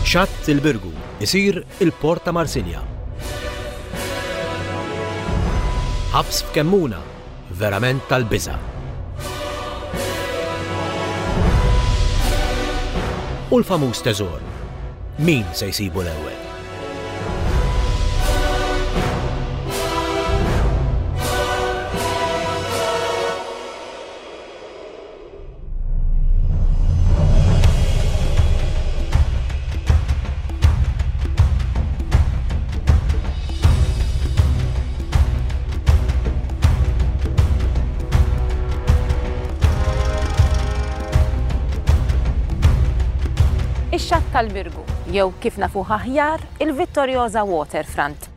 Xatt il-Birgu isir il-Port ta' Marsilja. Ħabs f'Kemmuna, verament tal-biża'. U l-famuż teżor, min se jsibu l-ewwel? Ix-Xatt tal-Birgu, jew kif nafuh aħjar, il-Vittorjosa Waterfront.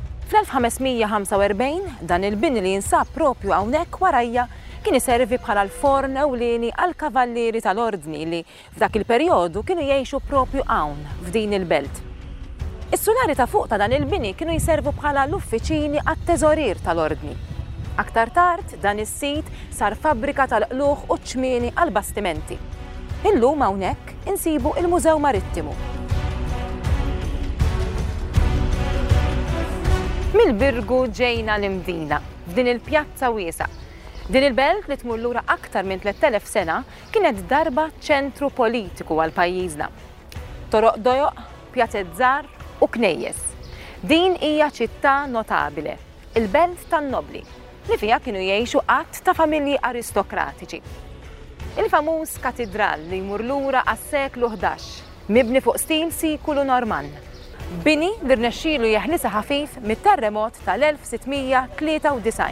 Fl-1545 dan il-bini li jinsab propju hawnhekk warajja kien iservi bħala l-forn ewlieni għal kavallieri tal-ordni li f'dak il-perjodu kienu jgħixu propju hawn f'din il-belt. Is-sulari ta' fuq ta' dan il-bini kienu jservu bħala l-uffiċini għat-teżorir tal-ordni. Aktar tard dan is-sit sar fabbrika tal-qluħ u ċmieni għal bastimenti. Illum hawnhekk insibu il-Mużew Marittimu. Mill-Birgu ġejna l-Imdina, f'din il-pjazza wiesa. Din il-belt li tmur lura aktar minn 3000 sena kienet darba ċentru politiku għal pajjiżna. Toroq dojoq, pjazzett żgħar u knejjes. Din hija ċittà notabile, il-belt tan-nobli, li fiha kienu jgħixu qatt ta' familji aristokratiċi. Il-famuż katedral li jmur lura għas-seklu 11, mibni fuq stil sikulu Norman. Bini li rnexxielu jeħlisa ħafif mit-terremot tal-1693.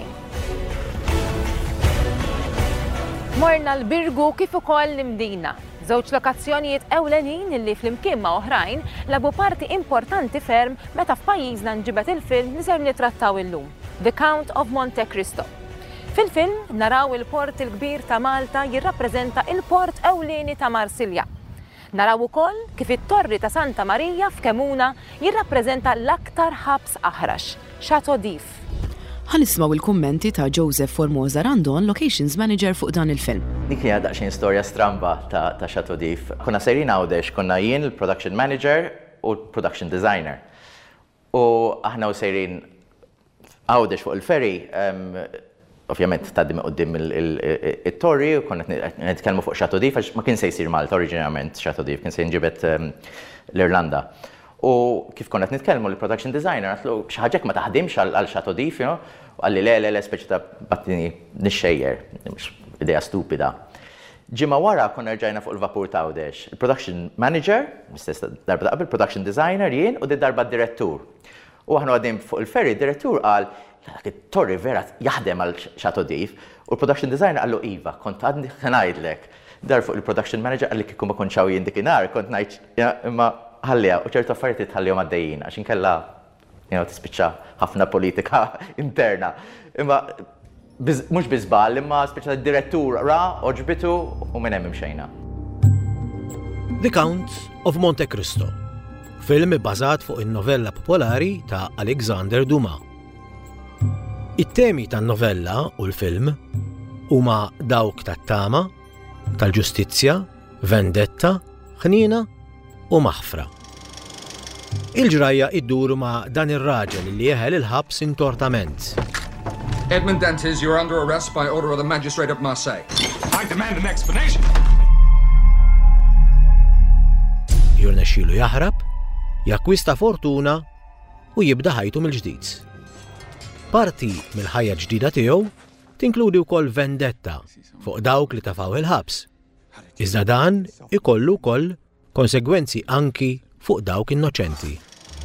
Morna l-Birgu kif ukoll l-Imdina, żewġ lokazzjonijiet ewlenin illi flimkien ma' oħrajn labu parti importanti ferm meta f'pajjiżna nġibet il-film li ser nittrattaw illum, The Count of Monte Cristo. Fil-film naraw il-port il-kbir ta' Malta jirrappreżenta il-port ewlieni ta' Marsilja. Naraw ukoll kif it-torri ta' Santa Marija f'Kemmuna jirrappreżenta l-aktar ħabs aħrax, Chateau d'If. Ħanismaw il-kummenti ta' Joseph Formosa Randon, Locations Manager fuq dan il-film. Dik hija daqsxejn storja stramba ta' Chateau d'If. Konna sejrin għawdex, konna jien il-production manager u l-production designer. U aħna u sejrin għawdex fuq il-ferry, ovvjament taddim qoddim il-torri u konna nitkellmu fuq Chateau d'If għax ma kien se jsir Malta oriġinarjament Chateau d'If, kien se jinġibet l-Irlanda. U kif konna nitkellmu l-production designer għatlu xi ħaġa ma taħdimx għal Chateau d'If, għalli le speċi ta' battini nixxejjer, idea stupida. Ġimgħa wara konna rġajna fuq il-vapur ta' Għawdex. Il-production manager, mistess darba qabel, production designer jien u darba d-direttur. U aħna għaddim fuq il-ferry, d-direttur qal dak it-torri vera jaħdem għal Chateau d'If u l-production designer għallu Iva, kont għadni ngħidlek. Dar fuq il-production manager għalli kieku ma konċaw jindikinar, kont ngħid imma ħallija u ċertu affarijiet tħallihom għaddejjin għax inkella tispiċċa ħafna politika interna. Imma mhux biżbal, imma spiċċa d-direttur ra oġbitu u minn hemm imxejna. The Count of Monte Cristo, film bbażat fuq in-novella popolari ta' Alexander Dumas. It-temi tan-novella u l-film huma dawk tat-tama, tal-ġustizzja, vendetta, ħniena u maħfra. Il-ġrajja idduru ma' dan ir-raġel li jeħel il-ħabs intortament. Edmond Dantes, you're under arrest by order of the magistrate of Marseille. I demand an explanation. Jirnexxielu jaħrab, jakkwista fortuna u jibda ħajtu mill-ġdid. Parti mill-ħajja ġdida tiegħu tinkludi wkoll vendetta fuq dawk li tafaw il-ħabs. Iżda dan ikollu wkoll konsegwenzi anki fuq dawk innoċenti.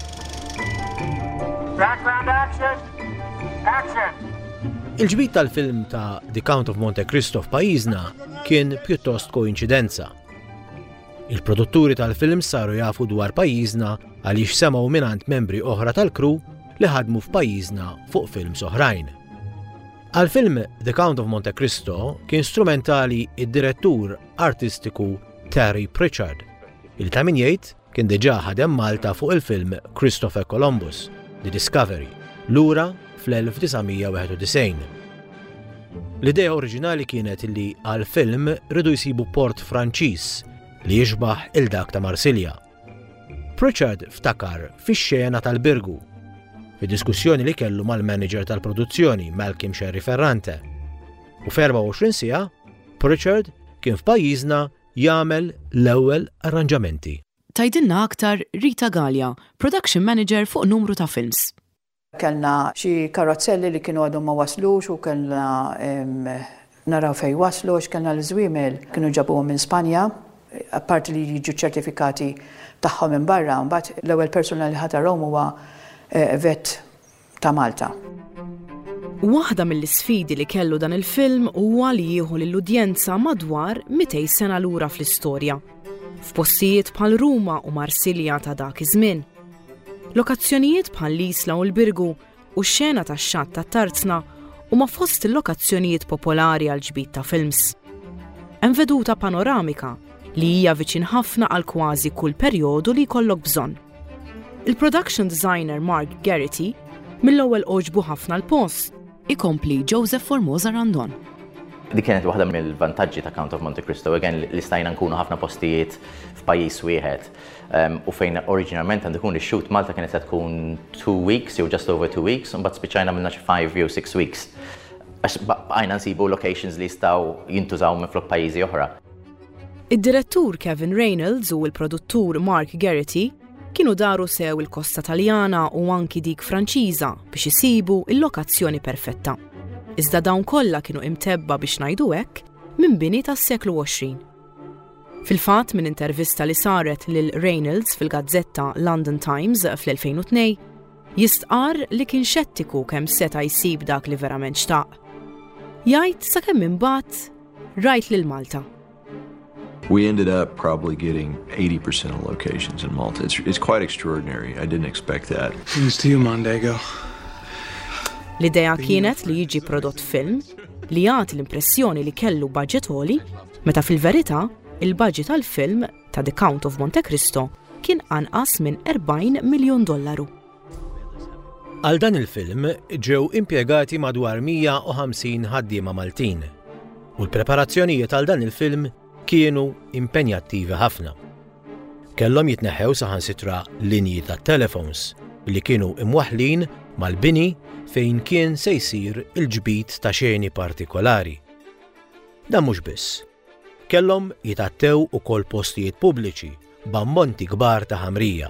Background action! Action! Il-ġbit tal-film ta' The Count of Monte Cristo f'pajjiżna kien pjuttost koinċidenza. Il-produtturi tal-film saru jafu dwar pajjiżna għaliex semgħu minant membri oħra tal-kru li ħadmu f'pajjiżna fuq films oħrajn. Għal-film The Count of Monte Cristo kien strumentali id-direttur artistiku Terry Pritchard, il ta' min jgħid kien diġà ħadem Malta fuq il-film Christopher Columbus, The Discovery, lura fl-1991. L-idea oriġinali kienet li għal-film ridu jsibu port Franċiż li jixbaħ il-dak ta' Marsilja. Pritchard ftakar fix-xena tal-Birgu, fid-diskussjoni li kellu mal-manager tal-produzzjoni Malcolm Sherry Ferrante. U f'24 siegħa, Pritchard kien f'pajjiżna jagħmel l-ewwel arranġamenti. Tajdilna aktar Rita Gallia, production manager fuq numru ta' films. Kellna xi karozzelli li kienu għadhom ma waslux u kellna naraw fejn waslu, kellna l-żwiemel kienu ġabuhom minn Spanja, apparti li jiġu ċertifikati tagħhom minn barra, mbagħad l-ewwel persuna li ħatarhom huwa vet ta' Malta. Waħda mill-isfidi li kellu dan il-film huwa li jieħu lill-udjenza madwar 200 sena lura fl-istorja, f'postijiet bħal Ruma u Marsilja ta' dak iż-żmien. Lokazzjonijiet bħal l-Isla u l-Birgu u x-xena tax-xatt tat-Tarzna huma fost il-lokazzjonijiet popolari għal ġbit ta' films. Hemm veduta panoramika li hija viċin ħafna għal kważi kull perjodu li jkollok bżonn. Il-production designer Mark Garrity mill-ewwel oġbu ħafna l-post. Ikompli Joseph Formosa Randon. Di kienet waħda mill-vantaġġi ta' Count of Monte Cristo, li stajna nkunu ħafna postijiet f'pajjiż wieħed. U fejn oriġinalment għandu jkun ix-shoot Malta kienet se tkun 2 weeks jew just over 2 weeks, u mbagħad spiċċajna minna xi 5 jew 6 weeks. Għax bqajna nsibu locations li jistgħu jintużaw minflok pajjiżi oħra. Id-direttur Kevin Reynolds u l-produttur Mark Garrity kienu daru sew il-kosta Taljana u anki dik Franċiża biex isibu il-lokazzjoni perfetta. Iżda dawn kollha kienu imtebba biex ngħidu hekk minn bini tas-seklu 20. Fil-fatt minn intervista li saret lil Reynolds fil-gazzetta London Times fl-2002, jistqar li kien xettiku kemm seta' jsib dak li verament xtaq. Jgħid sakemm imbagħad rajt lil Malta. We ended up probably getting 80% of locations in Malta. It's quite extraordinary. I didn't expect that. Here's to you, Mondego. L-idea kienet li jiġi prodott film li jagħti l-impressjoni li kellu budget għoli, meta fil-verità il-budget tal-film ta' The Count of Monte Cristo kien anqas minn $40 miljon. Għal dan il-film ġew impjegati madwar 150 ħaddiema Maltin u l-preparazzjonijiet għal dan il-film kienu impenjattivi ħafna. Kellhom jitneħħew saħansitra linji tat-telefons li kienu imwaħħlin mal-bini fejn kien se jsir il-ġbit ta' xeni partikolari. Dan mhux biss. Kellhom jitattew ukoll postijiet pubbliċi b'ammonti kbar ta' ħamrija.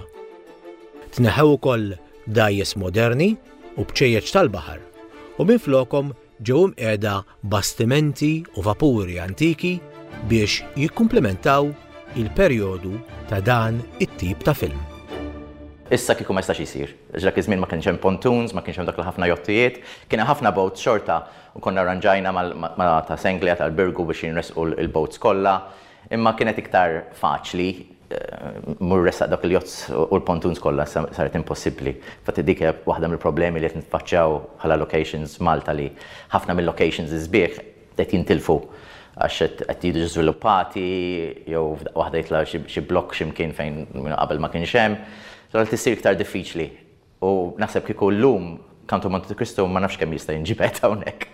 Tneħħew ukoll dajjes moderni u bċejjeġ tal-baħar u minflokhom ġew imqiegħda bastimenti u vapuri antiki biex jikkumplementaw il-perjodu ta' dan it-tip ta' film. Issa kieku ma jistax isir. Ġdak iż-żmien ma kienx hemm pontoons, ma kienx hemm dak ħafna jottijiet, kien hemm ħafna boats xorta u konna arranġajna ma' ta' Senglia tal-Birgu biex jinresqu l-boats kollha, imma kienet iktar faċli mur ressaq dak il-jotts u l-pontoons kollha saret impossibbli. Fatti dik waħda mill-problemi li qed nitfaċċjaw bħala locations Malta li ħafna mill-locations iżbieħ qed jintilfu għax qed jiġu żviluppati jew waħda jitla xi blokk x'imkien fejn qabel ma kienx hemm. Allora tisir iktar diffiċli u naħseb kieku llum Count of Monte Cristo ma nafx kemm jista' jinġibed hawnhekk.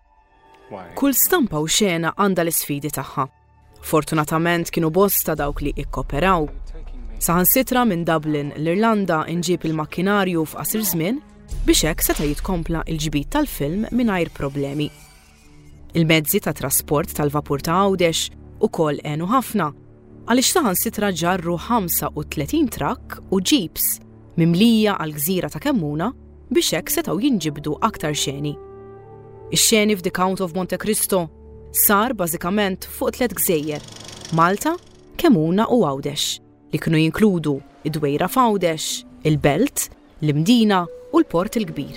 Kull stampa u xena għandha l-isfidi tagħha. Fortunatament kienu bosta dawk li ikkoperaw. Saħansitra minn Dublin l-Irlanda inġib il-makkinarju f'qasir żmien biex hekk seta' jitkompla l-ġbit tal-film mingħajr problemi. Il-mezzi ta' trasport tal-vapur ta' Għawdex ukoll għenu ħafna għaliex saħansitra ġarru 35 trakk u ġips mimlija għall-gżira ta' Kemmuna biex hekk setgħu jinġibdu aktar xeni. Ix-xeni f'The Count of Monte Cristo sar bażikament fuq 3 gżejjer: Malta, Kemmuna u Għawdex, li kienu jinkludu id-dwejra f'Għawdex, il-Belt, l-Mdina u l-Port il-Kbir.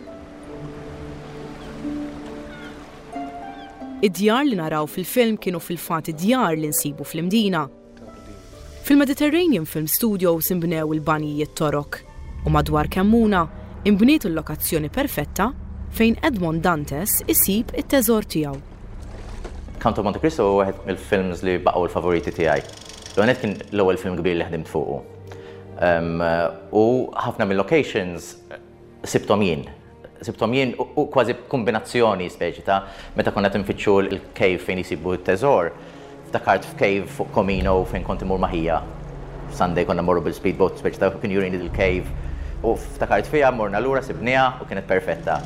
Id-djar li naraw fil-film kienu fil-fatt id-djar li nsibu fl-Mdina. Fil-Mediterranean Film Studios imbnew il-banijiet torok u madwar Kemmuna imbniet il-lokazzjoni perfetta fejn Edmond Dantes isib it-teżor tiegħu. Count of Monte Cristo huwa wieħed mill-films li baqgħu l-favoriti tiegħi. L-għonet kien l-ewwel film kbir li ħdimt fuqu. U ħafna mill-locations sibthom jien u kważi kombinazzjoni speċi ta' meta konna tinfittxu l-cave fejn jisibu t-teżor, ftakart f'cave fuq Comino fejn kont imur maħija Sunday konna morru bil-speedboat speċi ta' kien jurini il-cave. U ftakart fija, morna lura, sibnija u kienet perfetta.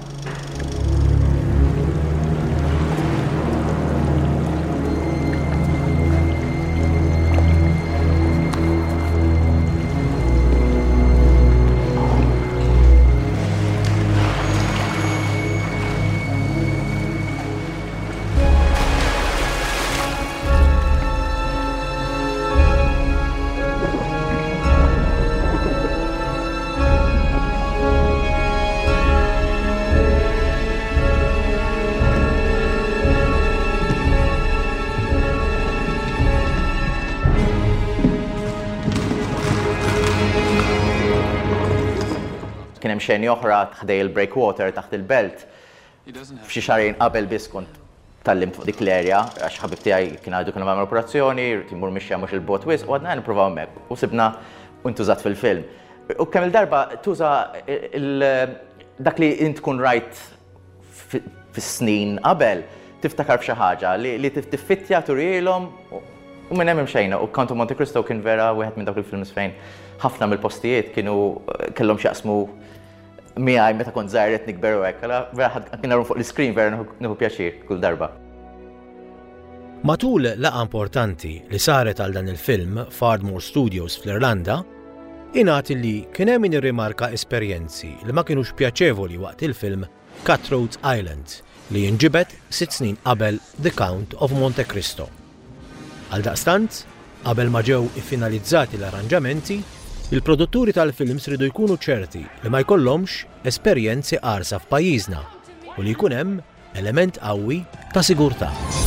Kien hemm xejn oħra ħdej il-breakwater taħt il-belt. F'xi xahrin qabel biss kont tallim fuq dik l-area għax ħabib tiegħi kien għadu kienu għamlu operazzjoni, timur mixja mhux il-bot wisq u għadna nippruvaw hemmhekk u sibna untużat fil-film. U kemm il-darba tuża dak li int tkun rajt fis-snin qabel tiftakar f'xi ħaġa li tiffittja turilhom u minn hemm xejn u Count of Monte Cristo kien vera wieħed minn dawk il-films fejn ħafna mill-postijiet kienu kellhom x'jaqsmu miegħi meta kont żgħir qed nikber u hekk, vera kien naru fuq l-iskrin vera nieħu pjaċir kull darba. Matul laqgħa importanti li saret għal dan il-film f'Ardmore Studios fl-Irlanda, ingħad li kien hemm min irrimarka esperjenzi li ma kinux pjaċevoli waqt il-film Cutthroat Island li jinġibed 6 snin qabel The Count of Monte Cristo. Għaldaqstant, qabel ma ġew iffinalizzati l-arranġamenti, il-produtturi tal-films ridu jkunu ċerti li ma jkollhomx esperjenzi qarsa f'pajjiżna u li jkun hemm element qawwi ta' sigurtà.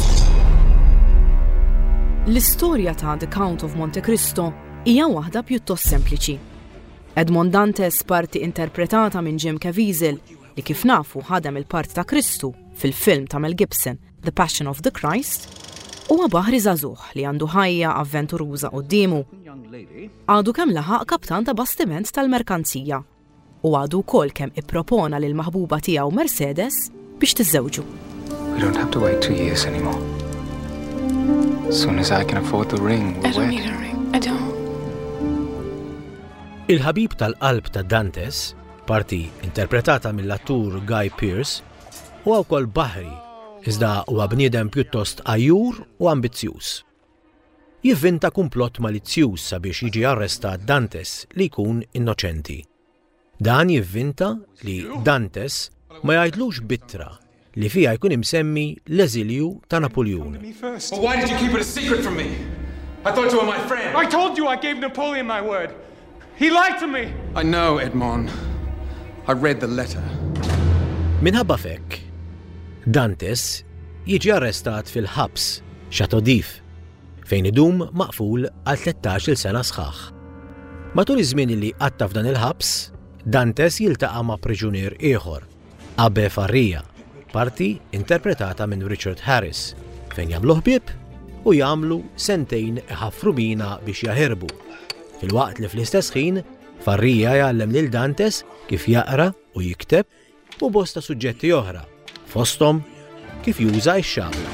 L-istorja ta' The Count of Monte Cristo hija waħda pjuttost sempliċi. Edmond Dantes, parti interpretata minn Jim Caviezel, li kif nafu ħadem il-part ta' Kristu fil-film ta' Mel Gibson, The Passion of the Christ, huwa baħri żagħżugħ li għandu ħajja avventuruża qudiemu. Għadu kemm laħaq kaptan ta' bastiment tal-merkanzija u għadu wkoll kemm ippropona lil maħbuba tiegħu Mercedes biex tiżżewġu. We don't have to wait 2 years anymore. As soon as I can afford the ring, we'll wed. I don't need a ring. I don't. Il-ħabib tal-qalb ta' Dantes, parti interpretata mill-attur Guy Pearce, huwa wkoll baħri iżda huwa bniedem pjuttost għajjur u ambizzjuż. Jivvinta kumplott malizzjuż sabiex jiġi arrestat Dantes li jkun innoċenti. Dan jivvinta li Dantes ma jgħidlux bittra li fiha jkun imsemmi l-eżilju ta' Napoleon. Well, why did you keep it a secret from me? I thought you were my friend. I told you I gave Napoleon my word. He lied to me. I know, Edmond. I read the letter. Minħabba fekk, Dantes jiġi arrestat fil-ħabs Chateau d'If, fejn idum maqful għal 13 sena sħaħ. Matul iż-żmien li qatta f'dan il-ħabs, Dantes jiltaqa' ma' priġunier ieħor, Abbe Farrija, parti interpretata minn Richard Harris, fejn jagħmlu ħbieb u jagħmlu sentejn iħaffru bina biex jaħerbu. Fil-waqt li fl-istess ħin, Farrija jgħallem lil Dantes kif jaqra u jikteb u bosta suġġetti oħra, fosthom kif juża x-xabla.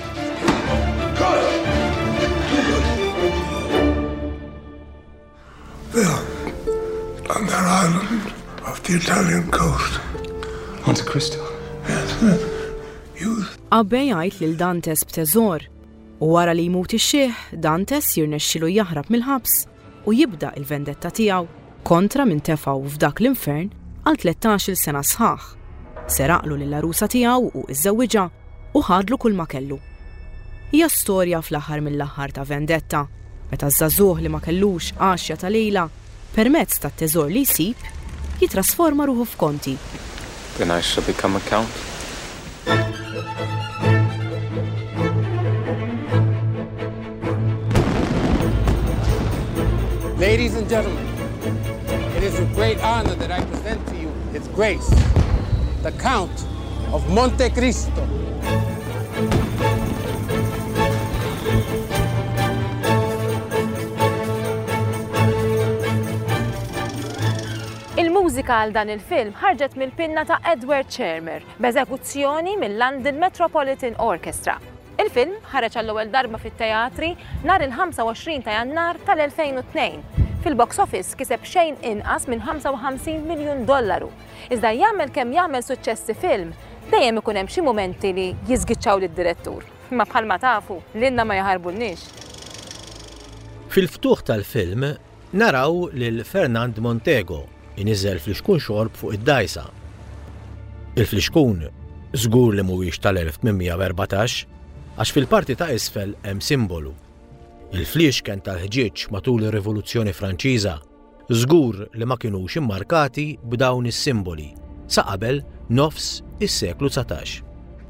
There, on that island off the Italian coast. Monte Cristo. Yes. Abbe jgħid lil Dantes b'teżor u wara li jmut ix-xieħ, Dantes jirnexxielu jaħrab mill-ħabs u jibda il-vendetta tiegħu kontra min tefgħu f'dak l-infern għal 13 sena sħaħ. Seraqlu lill-arusa tiegħu u iżżewwiġha u ħadlu kull ma kellu. Hija storja fl-aħħar mill-aħħar ta' vendetta, meta żagħżugħ li ma kellux għaxja ta' lejla permezz tat-teżor li jsib jitrasforma ruħu f'konti. Then I shall become a count. Ladies and gentlemen, it is with great honor that I present to you His Grace, the Count of Monte Cristo. Il-mużika għal dan il-film ħarġet mill-pinna ta' Edward Shermer b'eżekuzzjoni mill-London Metropolitan Orchestra. Il-film ħareġ għall-ewwel darba fit-teatri nhar il-25 ta' Jannar tal-2002 Fil-box office kiseb xejn inqas minn $55 miljun. Iżda jagħmel kemm jagħmel suċċessi film, dejjem ikun hemm xi mumenti li jiżgiċċaw lid-direttur. Ma bħalma tafu, l-inna ma jaħarbulniex. Fil-ftuħ tal-film naraw lil Fernand Montego iniżel fl-ixkun xorb fuq id-dajsa. Il-fl-ixkun żgur li mhuwiex tal-1814 għax fil-parti ta' isfel hemm simbolu. Il-flix kien tal-ħġieġ matul ir-Rivoluzzjoni Franċiża, żgur li ma kinux immarkati b'dawn is-simboli sa qabel nofs is-seklu 19.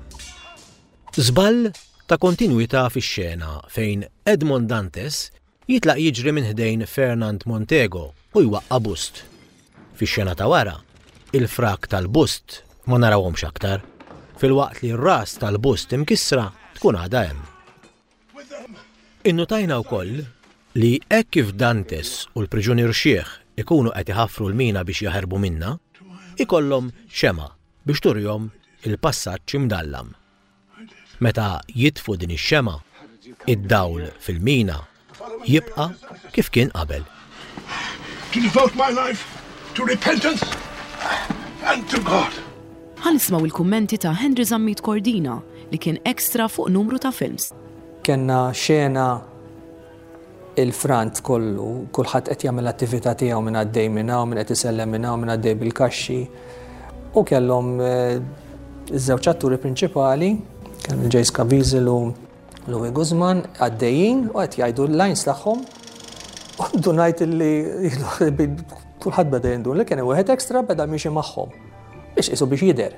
Żball ta' kontinwità fix-xena fejn Edmond Dantes jitlaq jiġri minn ħdejn Fernand Montego u jwaqqa bust. Fix-xena ta' wara, il-frak tal-bust ma narawhomx aktar, filwaqt li r-ras tal-bust imkissra tkun għadha hemm. Innotajna wkoll li hekk kif Dantes u l-priġunier xieħ ikunu qed iħaffru l-mina biex jaħarbu minna, ikollhom xema biex turjhom il-passaġġ imdallam. Meta jitfu din ix-xema, id-dawl fil-mina jibqa' kif kien qabel. To devote my life to repentance and to God. Ħanismaw il-kummenti ta' Henry Zammit Cordina li kien ekstra fuq numru ta' films. Kenna xena il-frant kollu, kulħadd qed jagħmel attività tiegħu minn għaddej minn hawn, minn qed isellem minn hawn, minn għaddej bil-kaxxi. U kellhom iż-żewġ atturi prinċipali, kien Jace Caviezel u Louis Guzman għaddejjin u qed jgħidu l-lines tagħhom. U ngħid illi kulħadd beda jindun li kien wieħed ekstra beda miexi magħhom biex qisu biex jidher.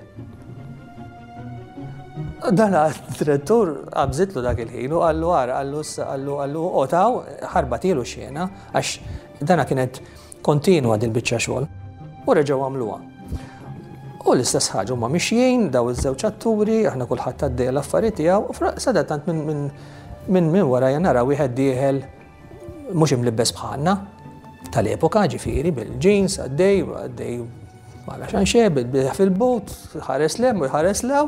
Dan għad-direttur għabżitlu dak il-ħin u għallu għara, għallu otaw, ħarbatilu xena, għax dana kienet kontinua dil-bicċa xogħol u reġgħu għamluha. U l-istess ħaġa huma mixjin daw iż-żewġ atturi, aħna kulħadd għaddej l-affarijiet tiegħu u sadattant minn warajja nara wieħed dieħel mhux imlibbes bħalna tal-epoka ġifieri bil-jeans għaddej wara xanxe fil-bot, ħares lem u ħares lew.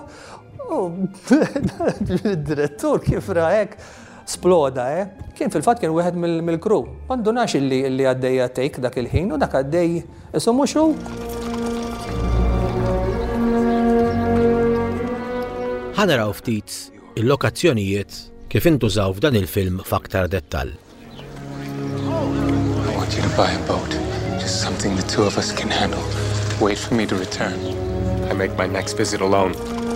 Il-direttur kif raħek sploda, kien fil-fat kien wieħed mill-kru. Mandunax illi għaddej take dak il-ħin u dak għaddej isu muxu. Ħanaraw ftit il-lokazzjonijiet kif intużaw f'dan il-film f'aktar dettall. I want you to buy a boat. Just something the two of us can handle. Wait for me to return. I make my next visit alone.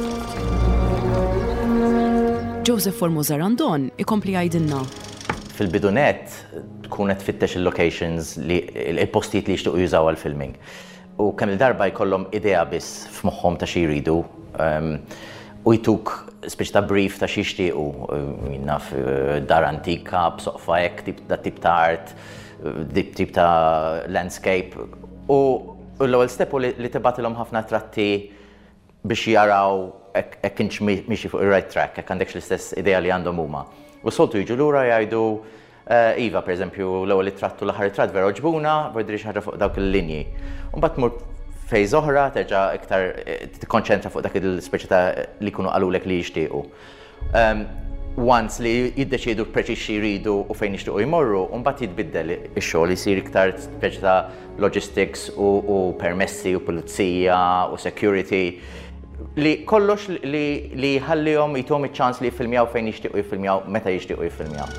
Joseph Formosa Randon ikompli għajdinna. Fil-bidunet tkun qed tfittex il-locations li il-postijiet li jixtiequ jużaw għall-filming. U kemm il-darba jkollhom idea biss f'moħħhom ta' xi jridu u jtuk speċi ta' brief ta' xi jixtiequ naf dar antika, b'soqfa hekk tip ta' art, tip ta' landscape. U l-ewwel step li tibgħatilhom ħafna tratti biex jaraw hekk kienx miexi fuq ir-right track, hekk għandekx l-istess idea li għandhom huma. U soltu jiġu lura jgħidu Iva, pereżempju, l-ewwel trattu l-aħħar tratt vera oġbuna, b'dri ħaġa fuq dawk il-linji. U mbagħad tmur fejn oħra terġa' iktar tikkonċentra fuq dak il-speċi ta' li jkunu qalulek li jixtiequ. Once li jiddeċiedu preċiż xi jridu u fejn jixtiequ jmorru, u mbagħad jitbiddel ix-xogħol isir iktar speċi ta' logistics u permessi u pulizija u security. Li kollox li ħallihom jituhom iċ-ċans li jiffilmjaw fejn jixtiequ jiffilmjaw meta jixtiequ jiffilmjaw.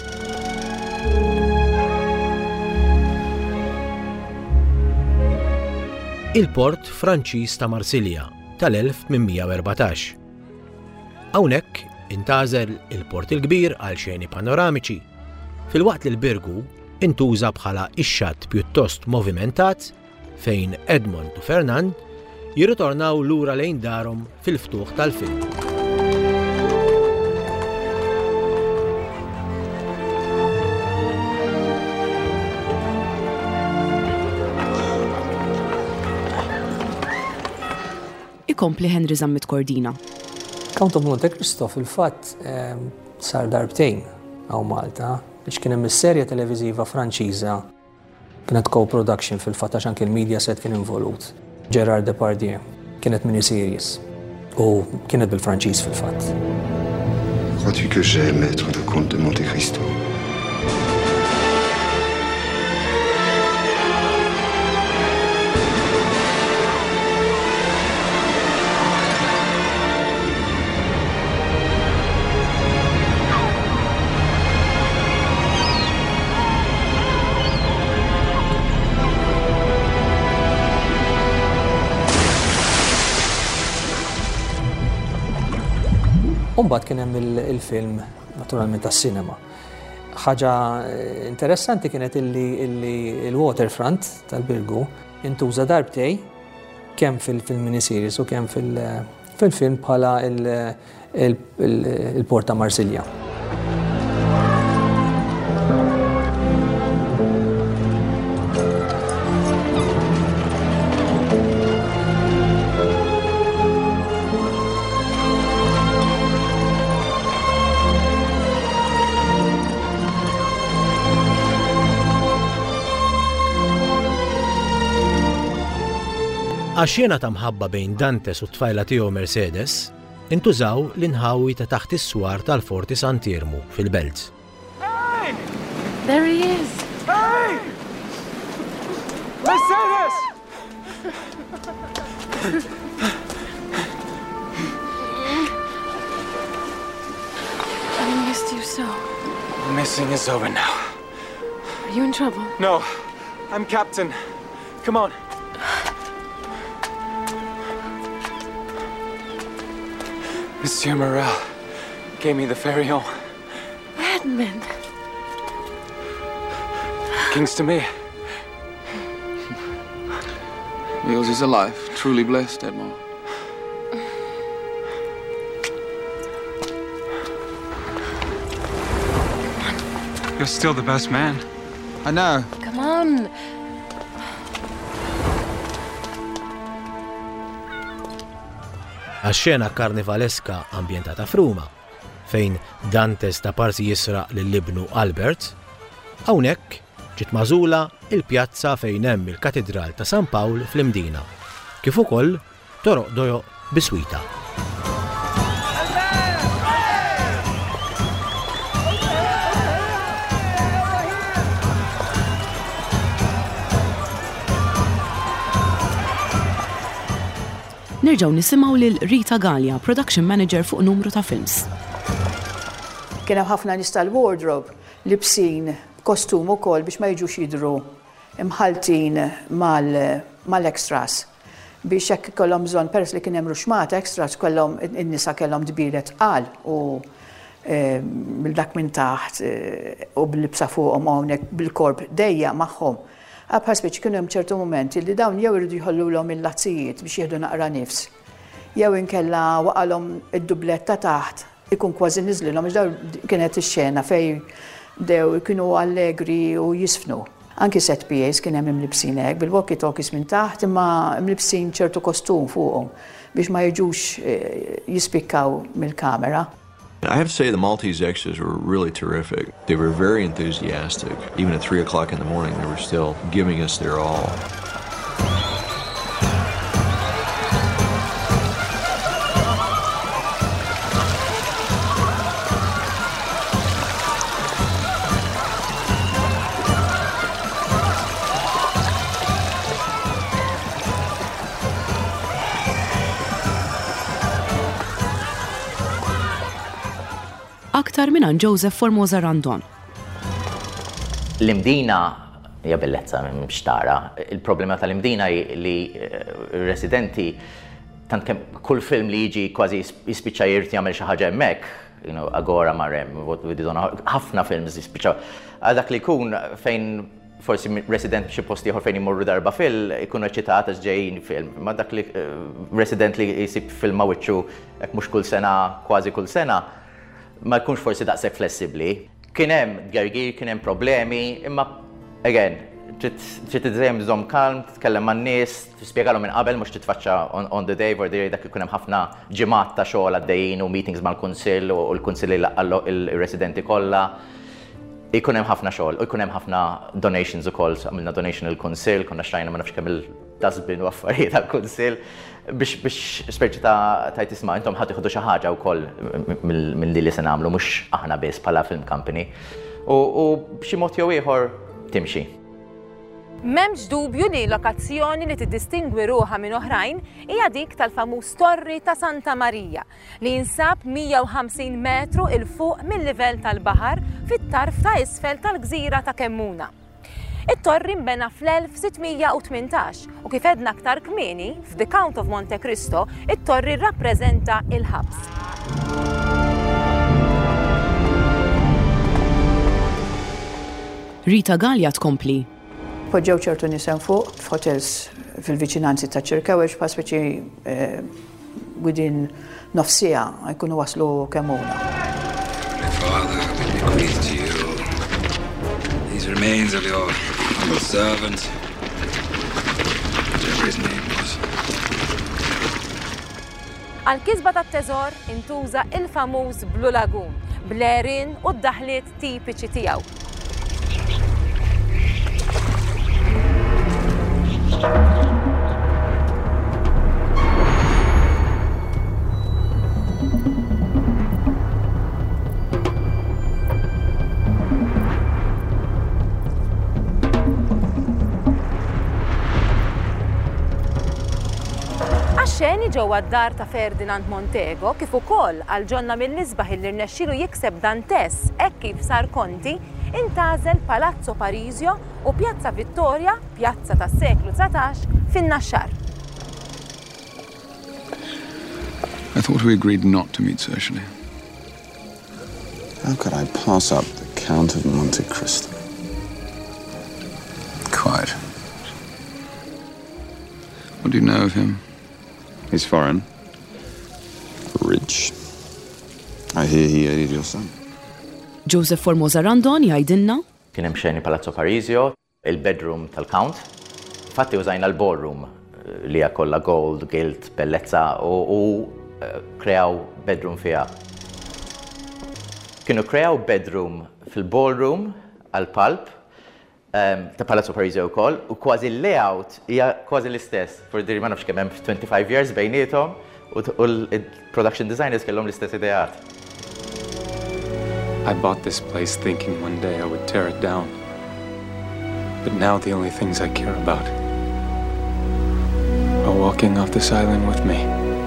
Il-port Franċiż ta' Marsilja tal-1814. Hawnhekk intażel il-port il-kbir għal xeni panoramiċi, filwaqt li l-Birgu intuża bħala ix-xatt pjuttost movimentat fejn Edmond u Fernand jirritornaw lura lejn darhom fil-ftuħ tal-film. Ikompli Henry Zammit Cordina. Count of Monte Cristo fil-fatt sar darbtejn għaw Malta biex kien hemm is-serja televiżiva Franċiża kienet co-production fil-fatt għax anke il-Mediaset kien involut. Gerard Depardieu kienet miniseries u kienet bil-Franċiż fil-fatt. Crois-tu que j'aime être le comte de Monte Cristo? U mbagħad kien hemm il-film naturalment tas-sinema. Ħaġa interessanti kienet illi il-waterfront tal-Birgu intuża darbtej kemm fil-miniseries u kemm fil-film bħala il-Port ta' Marsilja. Għax-xena ta' mħabba bejn Dantes u t-tfajla tiegħu Mercedes, intużaw l-inħawi ta' taħt is-swar tal-Forti Sant'Irmu fil-Belt. Hey! There he is! Hey! Mercedes! I missed you so. Missing is over now. Are you in trouble? No, I'm Captain. Come on. Monsieur Morel gave me the ferry home. Edmund. Kings to me. Niels is alive, truly blessed, Edmond. You're still the best man. I know. Come on. Għax-xena karnivaleska ambjentata f'Ruma, fejn Dantes ta' parsi jisraq lill-ibnu Albert, hawnhekk ġiet magħżula il-pjazza fejn hemm il-Katedral ta' San Pawl fl-Imdina, kif ukoll toroq dojoq biswita. Nerġgħu nisimgħu lil Rita Gallia, production manager fuq numru ta' films. Kien hemm ħafna nies tal-wardrobe libsin kostum ukoll biex ma jiġux jidhru imħaltin mal-extras biex hekk ikollhom bżonn peress li kien hemm ruxmat extras kellhom in-nisa kellhom dbilet tqal u bil-dak minn taħt u bil-libsa fuqhom hawnhekk bil-korb dejja magħhom. Għabħal speċi kienu hemm ċertu momenti li dawn jew irridu jħollulhom il-lazzijiet biex jieħdu naqra nifs. Jew inkella waqalhom id-dublet ta' taħt ikun kważi niżlilhom għax dawn kienet ix-xena fejn dew kienu allegri u jisfnu. Anki set PAs kien hemm imlibsin hekk bil-walkie-talkies minn taħt imma imlibsin ċertu kostum fuqhom biex ma jiġux jispikkaw mill-kamera. I have to say the Maltese extras were really terrific. They were very enthusiastic. Even at 3 o'clock in the morning, they were still giving us their all. Aktar minn Joseph Formosa Randon. L-Imdina hija bellezza mhux tara. Il-problema tal-Imdina li residenti tant kemm kull film li jiġi kważi jispiċċa jirti jagħmel xi ħaġa hemmhekk, Agora Marem, ħafna films jispiċċaw. Għal dak li jkun fejn forsi resident b'xi post ieħor fejn imorru darba ikunu eċċitat għax ġejjin film. Ma dak li resident li jsib film ma' wiċċu hekk mhux kull sena, kważi kull sena, ma jkunx forsi daqshekk flessibbli. Kien hemm gergir, kien hemm problemi, imma again, trid tiżejjem żomm kalm, titkellem man-nies, tispjegalhom minn qabel mhux titfaċċa on the day where dak ikun hemm ħafna ġimgħat ta' xogħol għaddejjin u meetings mal-kunsill u l-kunsill jlaqqallu il-residenti kollha. Ikun hemm ħafna xogħol u jkun hemm ħafna donations ukoll, għamilna donation il-kunsill, konna xtrajna ma nafx kemm il-dustbin u affarijiet għall-kunsill biex speċi ta' tisma' intom ħadd iħodu xi ħaġa wkoll minn li se nagħmlu mhux aħna biss bħala film company. U b'xi mod jew ieħor timxi. M'hemmx dubju li lokazzjoni li tiddistingwi ruħha minn oħrajn hija dik tal-famuż Torri ta' Santa Marija li jinsab 150 metru il fuq mill-livell tal-baħar fit-tarf ta' isfel tal-gżira ta' Kemmuna. It-torri mbena fl-1618 u kif edna aktar kmieni f'The Count of Monte Cristo, it-torri rrappreżenta il-ħabs. Rita Gallia tkompli. Poġġew ċertu nisem fuq f'hotels fil-viċinanzi ta' ċirkawex pa' speċi within nofsija jkunu waslu kemmuna. Father, we bequeath to you these remains of your humble servant, whatever his name was. Għal-kisba tat-teżor intuża il-famuż Blue Lagoon, blerin u d-daħliet tipiċi tiegħu. Xeni ġewwa d-dar ta' Ferdinand Montego kif ukoll għal ġonna mill-isbaħ li rnexxielu jikseb Dantes hekk kif sar Conti intażel Palazzo Parisio u Pjazza Vittoria, pjazza tas-seklu 19, fin-Naxxar. I thought we agreed not to meet socially. How could I pass up the Count of Monte Cristo? Quite. What do you know of him? He's foreign. Rich. I hear he aided your son. Joseph Formosa Randon jgħidilna. Kien hemm xeni Palazzo Parisio, il-bedroom tal-Count. Fatti użajna l-ballroom li hija kollha gold, gilt, bellezza u kreaw bedroom fiha. Kienu kreaw bedroom fil-ballroom għal-palp ta' Palazzo Parisio wkoll u kważi l-layout hija kważi l-istess. Fordi ma nafx kemm hemm 25 years bejniethom u l-production designers kellhom l-istess ideat. I bought this place thinking one day I would tear it down. But now the only things I care about are walking off this island with me.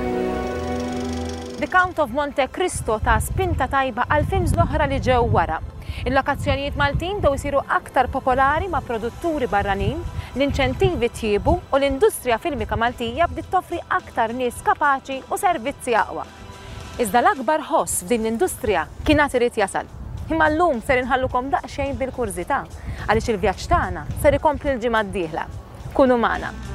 The Count of Monte Cristo ta' spinta tajba għal films l-oħra li ġew wara. Il-lokazzjonijiet Maltin dew isiru aktar popolari ma' produtturi barranin, l-inċentivi tjiebu u l-industrija filmika Maltija bdiet toffri aktar nies kapaċi u servizzi aqwa. Iżda l-akbar ħoss f'din l-industrija kien irid jasal. Imma llum ser inħallukom daqsxejn bil-kurżità għaliex il-vjaġġ tagħna ser ikompli l-ġimgħa d-dieħla. Kunu magħna.